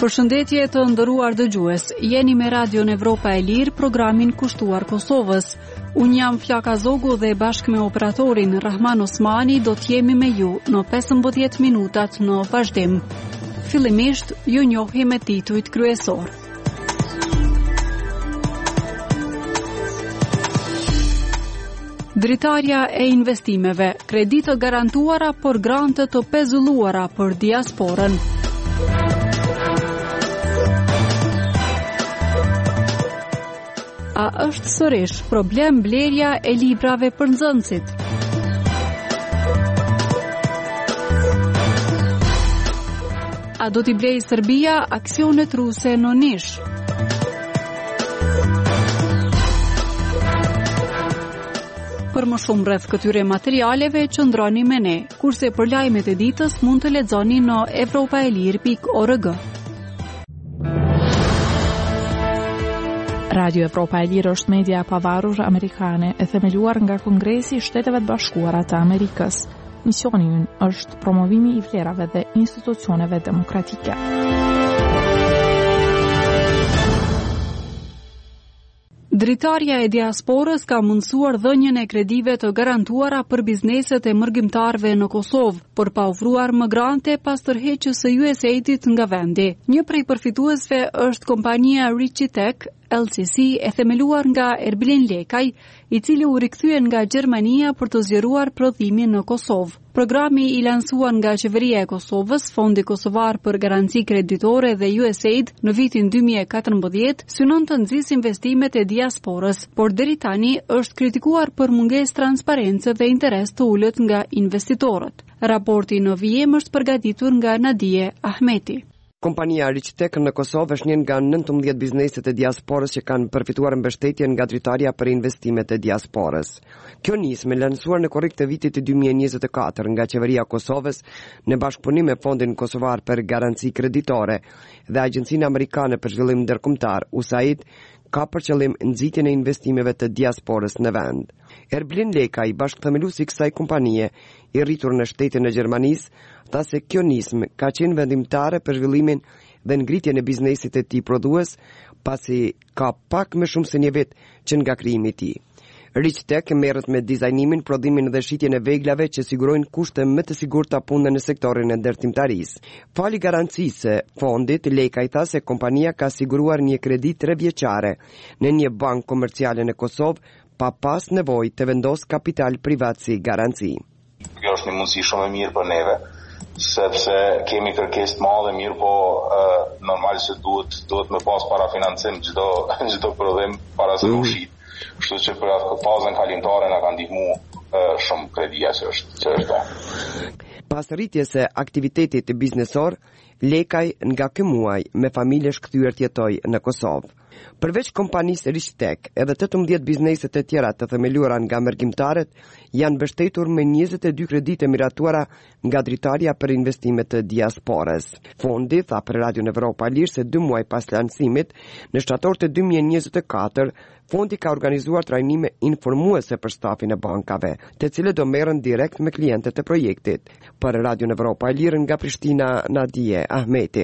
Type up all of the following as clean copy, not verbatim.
Përshëndetje të nderuar dëgjues, jeni me Radion Evropa e Lirë, programin kushtuar Kosovës. Unë jam Flaka Zogu dhe bashkë me operatorin Rahman Osmani do t'jemi me ju në 15 minutat në vazhdim. Fillimisht, ju njohim me titujt kryesor. Dritarja e investimeve, kreditë garantuara por grante të pezulluara për diasporën. A është sërish problem blerja e librave për nxënësit? A do t'i blejë Serbia aksionet ruse në Nish? Për më shumë rreth këtyre materialeve qëndroni me ne, kurse për lajmet e ditës mund të lexoni në europaelir.org. Radio Evropa e Lirë është media e pavarur amerikane e themeluar nga Kongresi i Shteteve të Bashkuara të Amerikës. Misioni i ynë është promovimi i vlerave dhe institucioneve demokratike. Dritarja e diasporës ka mundësuar dhënien e kredive të garantuara për bizneset e mërgjimtarëve në Kosovë, por pa ofruar më grante pas tërheqjes së USAID-it nga vendi. Një prej përfituesve është kompania Richitech LCC e themeluar nga Erbilin Lekaj, i cili u rikthye nga Gjermania për të zgjeruar prodhimin në Kosovë. Programi i lansuar nga Qeveria e Kosovës, Fondi Kosovar për Garanci Kreditore dhe USAID në vitin 2014 synon të nxjisë investimet e diasporës, por deri tani është kritikuar për mungesë transparence dhe interes të ulët nga investitorët. Raporti në vijim është përgatitur nga Nadije Ahmeti. Kompania Richitech në Kosovë është një nga 19 bizneset e diasporës që kanë përfituar mbështetjen nga dritarja për investimet e diasporës. Kjo nismë lansuar në korrik të vitit 2024 nga Qeveria e Kosovës në bashkëpunim me Fondin Kosovar për Garanci Kreditore dhe Agjencinë Amerikane për Zhvillim Ndërkombëtar, USAID, ka për qëllim nxitjen e investimeve të diasporës në vend. Erbilin Lekaj, bashkëthemeluesi i kësaj kompanie, i rritur në shtetin e Gjermanisë, tha se kjo nismë ka qenë vendimtare për zhvillimin dhe ngritjen e biznesit të tij prodhues, pasi ka pak më shumë se një vit që nga krijimi i tij. Richitech merret me dizajnimin, prodhimin dhe shitjen e veglave që sigurojnë kushte më të sigurta pune në sektorin e ndërtimtarisë. Fali garancisë fondit, Lekaj tha se kompania ka siguruar një kredi 3 vjeçare në një bankë komerciale në Kosovë pa pas nevojë të vendos kapital privat si garanci. Kjo është një mundësi shumë e mirë për neve, sepse kemi kërkesë të madhe, mirë po normal se duhet me pas para financim çdo prodhim para se u shit. Kështu që për atë fazën kalimtare na kanë ndihmuar shumë kredia që është. Pas rritjes së aktivitetit biznesor, Lekaj nga ky muaj me familje është kthyer të jetojë në Kosovë. Përveç kompanisë Richitech, edhe 18 bizneset e tjera të themeluara nga mërgjimtarët janë mbështetur me 22 kredite miratuara nga dritarja për investimet të diasporës. Fondi tha për Radion Evropa e Lirë se 2 muaj pas lancimit, në shtator të 2024, fondi ka organizuar trajnime informuese për stafin e bankave, të cilët do merren direkt me klientët e projektit. Për Radion Evropa e Lirë nga Prishtina, Nadije Ahmeti.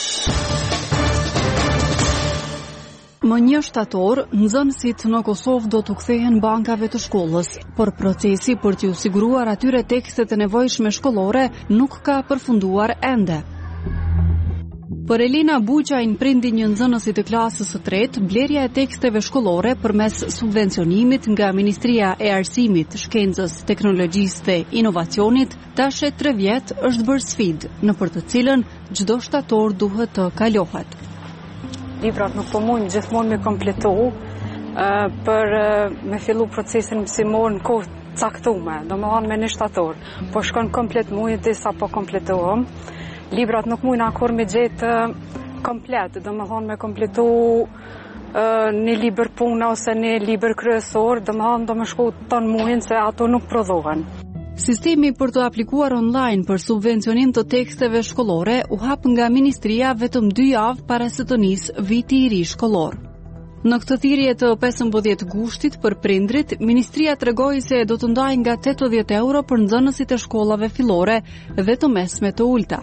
Më 1 shtator, nxënësit në Kosovë do të kthehen bankave të shkollës, por procesi për t'u siguruar atyre tekstet e nevojshme shkollore nuk ka përfunduar ende. Për Elina Buqajn, prindi një nxënësi të klasës së 3, blerja e teksteve shkollore përmes subvencionimit nga Ministria e Arsimit, Shkencës, Teknologjisë dhe Inovacionit, tash 3 vjet është bërë sfidë, nëpër të cilën çdo shtator duhet të kalohet. Librat nuk po mund gjithmonë me kompletu për me fillu procesin mësimor në kohë caktuar, domethënë me 1 shtator, po shkon komplet muaj disa po kompletohem. Librat nuk mund akor me gjetë komplet, domethënë me kompletu një libër puna ose një libër kryesor, domethënë do më shku ton muajin se ato nuk prodhohen. Sistemi për të aplikuar online për subvencionim të teksteve shkollore u hap nga Ministria vetëm 2 javë para se të nisë viti i ri shkollor. Në këtë thirrje të 15 gushtit për prindrit, Ministria tregoi se do të ndajë nga 80 euro për nxënësit e shkollave fillore dhe të mesme të ulta.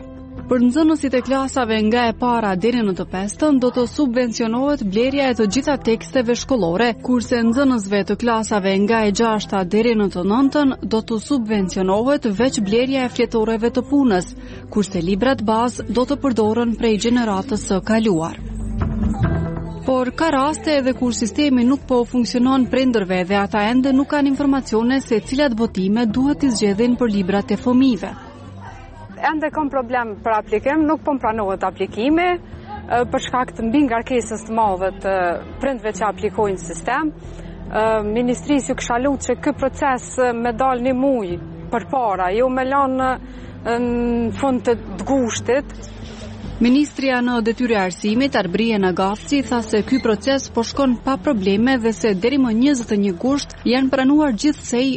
Për nxënësit e klasave nga e para deri në të pestën do të subvencionohet blerja e të gjitha teksteve shkollore, kurse nxënësve të klasave nga e 6-ta deri në të 9-tën do të subvencionohet veç blerja e fletoreve të punës, kurse librat bazë do të përdoren prej gjeneratës së kaluar. Por ka raste edhe kur sistemi nuk po funksionon prindërve dhe ata ende nuk kanë informacione se cilat votime duhet t'i zgjedhin për librat e fëmijëve. Ende kam problem për aplikim, nuk po më pranohet aplikimi, për shkak të mbi ngarkesës të madhe të prindve që aplikojnë sistem. Ministrisë ju kisha lutë që ky proces me dal një muj për para, jo me lanë në fund të gushtit. Ministria në detyrë e arsimit, Arbrije Nagafci, tha se ky proces po shkon pa probleme dhe se deri më 21 gusht janë pranuar gjithsej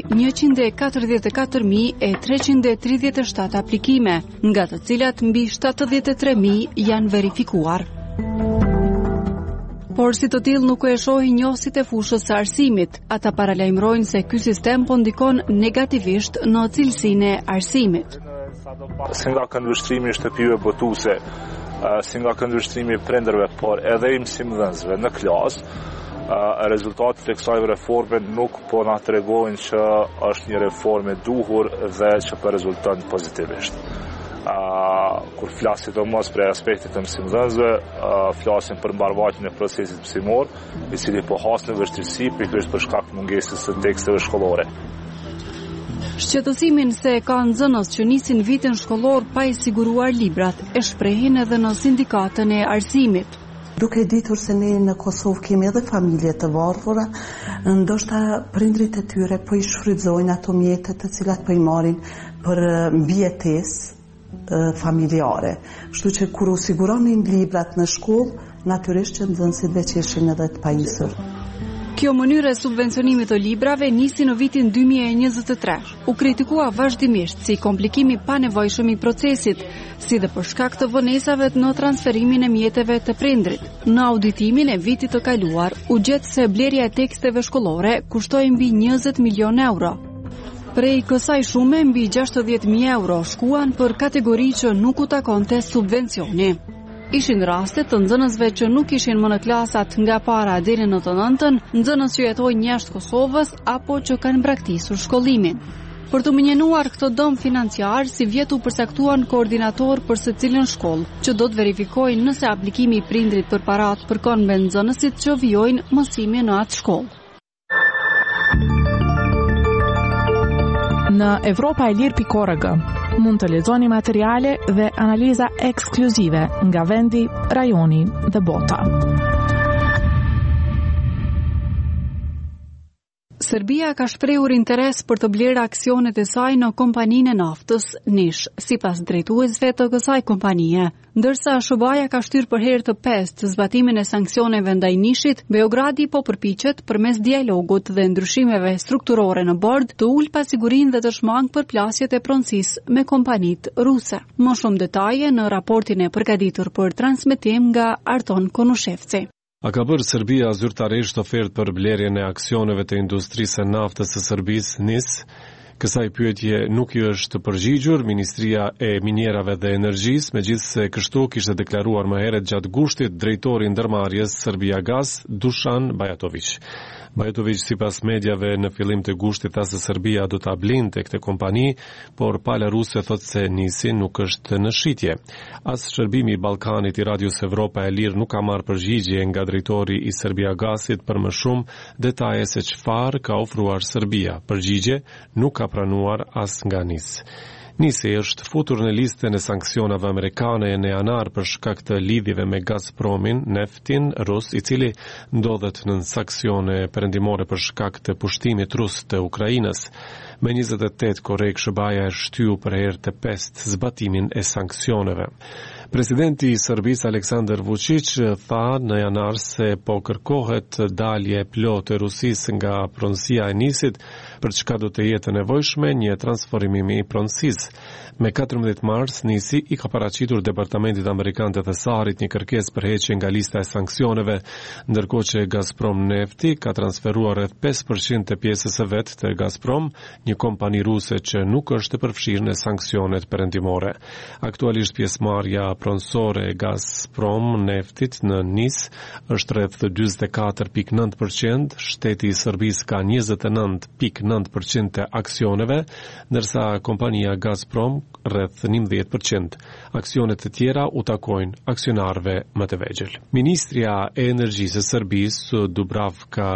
144.337 aplikime, nga të cilat mbi 73.000 janë verifikuar. Por si të tillë nuk e shohin njohësit e fushës së arsimit. Ata paralajmërojnë se ky sistem po ndikon negativisht në cilësinë e arsimit. Si nga këndvështrimi shtëpive botuese, si nga këndvështrimi prindërve, por edhe i mësimdhënësve në klasë, rezultatet e kësaj reforme nuk po na tregojnë që është një reformë e duhur dhe që po rezulton pozitivisht. Kur flasim domos për aspektet e mësimdhënësve, flasim për mbarvajtjen e procesit mësimor, i cili po has në vështirësi pikërisht për shkak të mungesës së teksteve shkollore. Shqetësimin se ka nxënës që nisin vitin shkollor pa i siguruar librat e shprehin edhe në sindikatën e arsimit. Duke ditur se ne në Kosovë kemi edhe familje të varfura, ndoshta prindrit e tyre po i shfrytëzojnë ato mjetet të cilat po i marrin për mbijetesë familjare. Kështu që kur u siguronin librat në shkollë, natyrisht që nxënësit veç ishin edhe të pajisur. Kjo mënyrë e subvencionimit të librave nisi në vitin 2023. U kritikua vazhdimisht si komplikimi pa nevojshëm i procesit, si dhe për shkak të vonesave në transferimin e mjeteve të prindrit. Në auditimin e vitit të kaluar, u gjet se blerja e teksteve shkollore kushtoi mbi 20 milion euro. Prej kësaj shume, mbi 60.000 euro shkuan për kategori që nuk u takonte subvencioni. Ishin raste të nxënësve që nuk ishin më në klasat nga para deri në të 9-tën, nxënës që jetojnë jashtë Kosovës apo që kanë braktisur shkollimin. Për të mënjenuar këtë dëm financiar, si vjet u përcaktuan koordinator për secilën shkollë, që do të verifikojnë nëse aplikimi i prindrit për paratë përkon me nxënësit që vijojnë mësimin në atë shkollë. Në Evropaelir.org mund të lexoni materiale dhe analiza ekskluzive nga vendi, rajoni dhe bota. Serbia ka shprehur interes për të blerë aksionet e saj në kompaninë e naftës Nish, sipas drejtuesve të kësaj kompanie. Ndërsa SHBA-ja ka shtyrë për herë të pestë zbatimin e sanksioneve ndaj Nishit, Beogradi po përpiqet përmes dialogut dhe ndryshimeve strukturore në bord të ulë pasigurinë dhe të shmangë përplasjet e pronësisë me kompanitë ruse. Më shumë detaje në raportin e përgatitur për transmetim nga Arton Konushevci. A ka bërë Serbia zyrtarisht ofertë për blerjen e aksioneve të industrisë së naftës së Serbisë NIS? Kësaj pyetje nuk i është përgjigjur Ministria e Minierave dhe Energjisë, megjithse kështu kishte deklaruar më herët gjatë gushtit drejtori i ndërmarrjes Serbia Gas, Dušan Bajatović. Bajatović sipas mediave në fillim të gushtit tha se Serbia do ta blinte këtë kompani, por pala ruse thotë se nisi nuk është në shitje. As shërbimi i Ballkanit i Radios Evropa e Lirë nuk ka marrë përgjigje nga drejtori i Serbia Gasit për më shumë detaje se çfarë ka ofruar Serbia. Përgjigje nuk ka pranuar as nga NIS. Nisi është futur në listën e sanksionave amerikane në janar për shkak të lidhjeve me Gazpromin, neftin rus, i cili ndodhet në sanksione perëndimore për shkak të pushtimit rus të Ukrainës. Me 28 korrik SHBA-ja e shtyu për herë të pestë zbatimin e sanksioneve. Presidenti i Serbisë Aleksandar Vučić tha në janar se po kërkohet dalje plotë e Rusisë nga pronësia e Nisit për çka do të jetë nevojshme një transformim i pronësisë. Me 14 mars, NIS-i i ka paraqitur Departamentit Amerikan të Thesarit një kërkesë për heqje nga lista e sanksioneve, ndërkohë që Gazprom Nefti ka transferuar rreth 5% të pjesës së vet të Gazprom, një kompani ruse që nuk është e përfshirë në sanksionet perëndimore. Aktualisht pjesëmarrja pronësore e Gazprom Neftit në NIS është rreth 44.9%, shteti i Serbisë ka 29.9% të aksioneve, ndërsa kompania Gazprom rreth 11%. Aksionet të tjera u takojnë aksionarëve më të vegjël. Ministria e Energjisë së Serbisë, Dubravka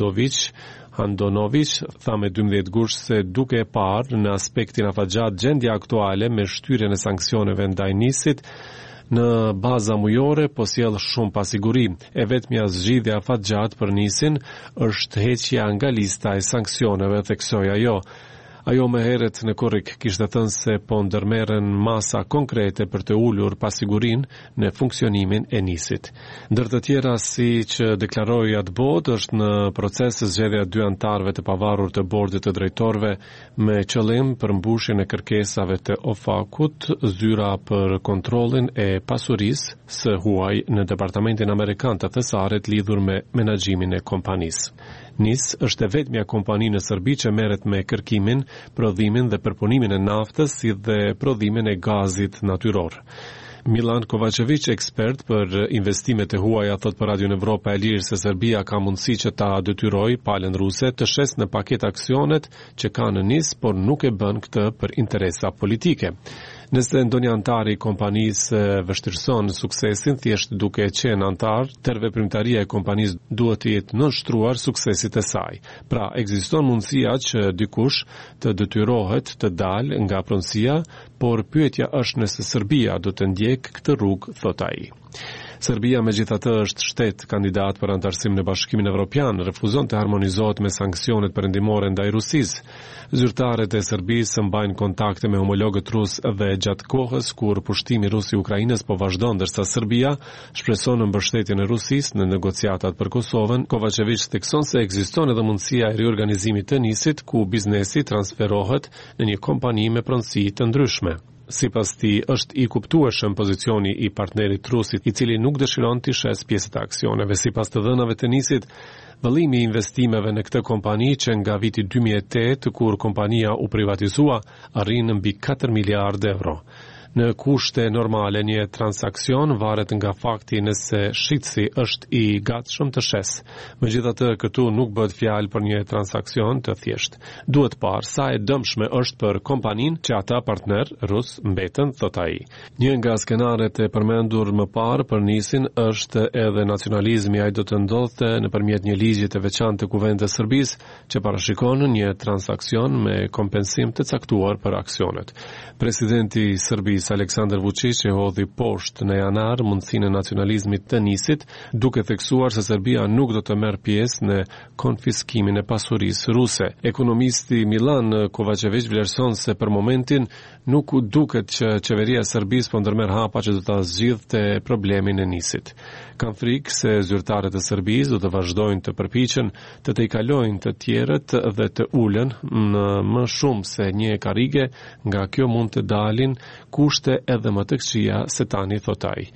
Handonović, tha me 12 gusht se duke e parë në aspektin afatgjat gjendja aktuale me shtyrjen e sanksioneve ndaj NIS-it në baza mujore po sjell shumë pasiguri. E vetmja zgjidhje afatgjat për NIS-in është heqja nga lista e sanksioneve, theksoi ajo. Ajo më herët në korrik kishte thënë se po ndërmerren masa konkrete për të ulur pasigurinë në funksionimin e NIS-it. Ndër të tjera, siç deklaroi atë botë, është në proces zgjedhja 2 anëtarëve të pavarur të bordit të drejtorëve me qëllim për mbushjen e kërkesave të OFAC-ut, zyra për kontrollin e pasurisë së huaj në Departamentin Amerikan të Thesarit lidhur me menaxhimin e kompanisë. NIS është e vetmja kompani në Serbi që merret me kërkimin, prodhimin dhe përpunimin e naftës si dhe prodhimin e gazit natyror. Milan Kovačević, ekspert për investimet e huaja, thot për Radio Evropa e Lirë se Serbia ka mundësi që ta detyrojë palën ruse të shes në paket aksionet që ka në NIS, por nuk e bën këtë për interesa politike. Nëse ndonjë antar i kompanisë vështirëson suksesin thjesht duke qenë antar, tërveprimtaria e kompanisë duhet të jetë nënshtruar suksesit të saj. Pra, ekziston mundësia që dikush të detyrohet të dalë nga pronësia, por pyetja është nëse Serbia do të ndjek këtë rrugë, thot ai. Serbia megjithatë është shtet kandidat për antarësim në Bashkimin Evropian, refuzon të harmonizohet me sanksionet perëndimore ndaj Rusisë. Zyrtarët e Serbisë mbajnë kontakte me homologët rus dhe gjatë kohës kur pushtimi rus i Ukrainës po vazhdon, ndërsa Serbia shpreson në mbështetjen e Rusisë në negociatat për Kosovën. Kovačević thekson se ekziston edhe mundësia e riorganizimit të NIS-it, ku biznesi transferohet në një kompani me pronësi të ndryshme. Sipas tij, është i kuptueshëm pozicioni i partnerit rusit, i cili nuk dëshiron të shes pjesë të aksioneve. Sipas të dhënave të NIS-it, vëllimi i investimeve në këtë kompani që nga viti 2008, kur kompania u privatizua, arrin mbi 4 miliardë euro. Në kushte normale një transakcion varet nga fakti nëse shitësi është i gatshëm të shes. Megjithatë, këtu nuk bëhet fjalë për një transakcion të thjeshtë. Duhet parë sa e dëmshme është për kompaninë që ata partner rus mbeten, thot ai. Një nga skenaret e përmendur më parë për NIS-in është edhe nacionalizmi. Ai do të ndodhte nëpërmjet një ligji të veçantë të Kuvendit të Serbisë që parashikon një transakcion me kompensim të caktuar për aksionet. Presidenti i Serbisë Aleksandar Vučić e hodhi poshtë në janar mundësinë e nacionalizmit të NIS-it, duke theksuar se Serbia nuk do të merr pjesë në konfiskimin e pasurisë ruse. Ekonomisti Milan Kovačević vlerëson se për momentin nuk duket që qeveria e Serbisë po ndërmerr hapa që do ta zgjidhte problemin e NIS-it. Kanë frikë se zyrtarët e Serbisë do të vazhdojnë të përpiqen të tejkalojnë të tjerët dhe të ulën në më shumë se një karrige, nga kjo mund të dalin kushte edhe më të këqija se tani, thot ai.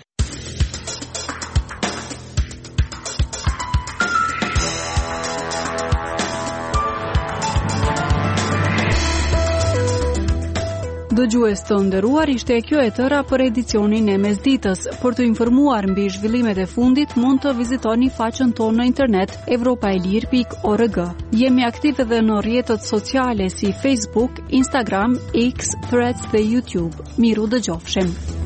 Dëgjues të nderuar, ishte kjo e tëra për edicionin e mesditës. Për të informuar mbi zhvillimet e fundit, mund të vizitoni faqen tonë në internet evropaelir.org. Jemi aktiv edhe në rrjetet sociale si Facebook, Instagram, X, Threads dhe YouTube. Miru dëgjofshim.